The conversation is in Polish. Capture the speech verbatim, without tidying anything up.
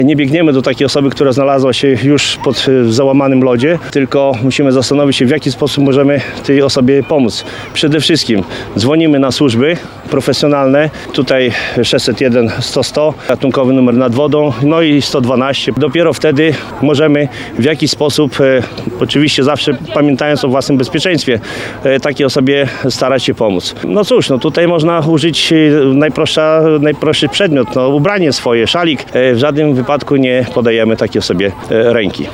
Nie biegniemy do takiej osoby, która znalazła się już pod załamanym lodzie, tylko musimy zastanowić się, w jaki sposób możemy tej osobie pomóc. Przede wszystkim dzwonimy na służby profesjonalne, tutaj sześćset jeden sto sto, ratunkowy numer nad wodą, no i sto dwanaście. Dopiero wtedy możemy w jakiś sposób, e, oczywiście zawsze pamiętając o własnym bezpieczeństwie, e, takiej osobie starać się pomóc. No cóż, no tutaj można użyć najprostsza, najprostszy przedmiot, no ubranie swoje, szalik. E, w żadnym wypadku nie podajemy takiej osobie e, ręki.